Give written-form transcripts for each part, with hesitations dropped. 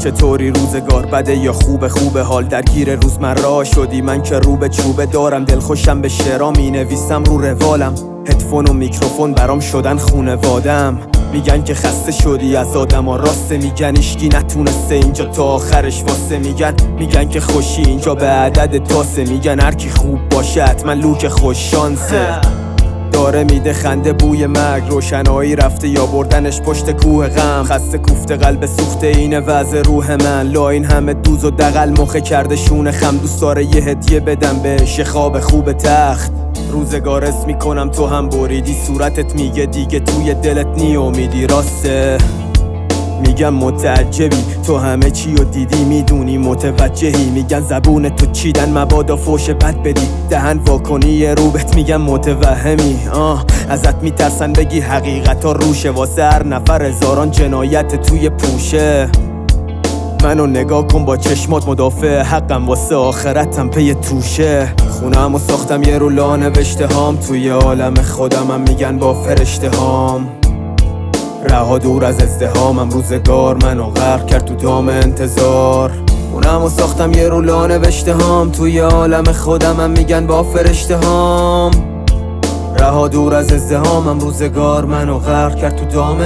چطوری روزگار بده یا خوبه حال درگیر روزمره شدی؟ من که رو به چوبه دارم، دلخوشم به شعرام می نویسم رو روالم. هدفون و میکروفون برام شدن خونوادم. میگن که خسته شدی از آدما، راسته میگن ایشکی نتونسته اینجا تا آخرش واسه. میگن که خوشی اینجا به عدد تاسه. میگن هر کی خوب باشه حتما لوک خوش شانسه. داره میده خنده بوی مرگ، روشنایی رفته یا بردنش پشت کوه غم. خسته کوفته قلب سوخته اینه وضع روح من. لا این همه دوز و دغل مخه کرده شونه خم. دوست داره یه هدیه بدم بهش، یه خواب خوب تخت. روزگار اسم میکنم تو هم بریدی، صورتت میگه دیگه توی دلت نی امیدی. راسته میگم متعجبی، تو همه چی رو دیدی میدونی متوجهی. میگن زبون تو چیدن مبادا فوش بد بدی، دهن واکنی روبت میگن متوهمی. ازت میترسن بگی حقیقتا روشه، واسه هر نفر هزاران جنایت توی پوشه. منو نگاه کن با چشمات، مدافع حقم واسه آخرتم پی توشه. خونم و ساختم یه رولا نوشته هام، توی عالم خودمم میگن با فرشته هام. رها دور از ازدهامم، روزگار منو غرق کرد تو دام انتظار. خونم و ساختم یه رولا نوشته هام، توی عالم خودمم میگن با فرشته هام. رها دور از ازدهامم، روزگار منو غرق کرد تو دام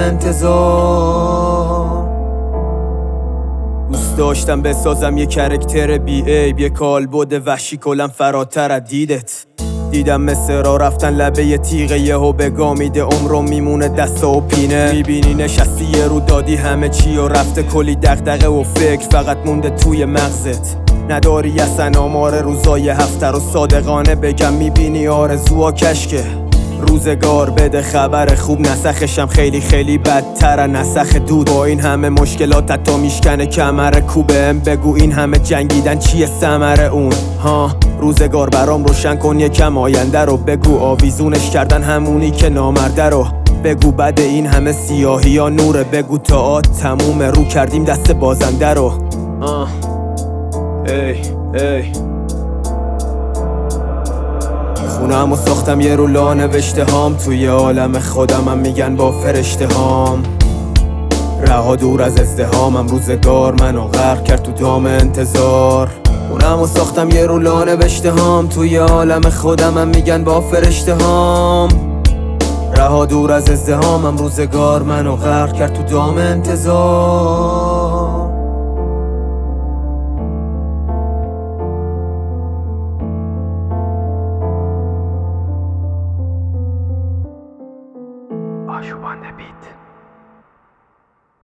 انتظار. دوست داشتم بسازم یه کرکتر بی عیب، یه کالبد وحشی کلم فراتر از دیدت. دیدم مثل را رفتن لبه یه تیغه، یهو بگا میده عمرم میمونه دستا و پینه. میبینی نشستی یه رو دادی همه چی و رفته کلی دغدغه و فکر فقط مونده توی مغزت. نداری اصلا آمار روزای هفته رو صادقانه بگم، میبینی آرزوها کشکه. روزگار بده خبر خوب، نسخشم خیلی بدتر نسخ دود. با این همه مشکلات حتی میشکنه کمر کوبم. بگو این همه جنگیدن چیه ثمر اون؟ روزگار برام روشن کن یکم آینده رو. بگو آویزونش کردن همونی که نامرده رو. بگو بعد این همه سیاهی ها نوره. بگو تئاتر تمومه، رو کردیم دست بازنده رو. ای خونم و ساختم یه رولا نوشته هام، توی عالم خودمم میگن با فرشته هام. رها دور از ازدهامم، روزگار منو غرق کرد تو دام انتظار. خونم و ساختم یه رولا نوشته هام، توی عالم خودمم میگن با فرشته هام. رها دور از ازدهامم، روزگار منو غرق کرد تو دام انتظار. آشوبان بیت.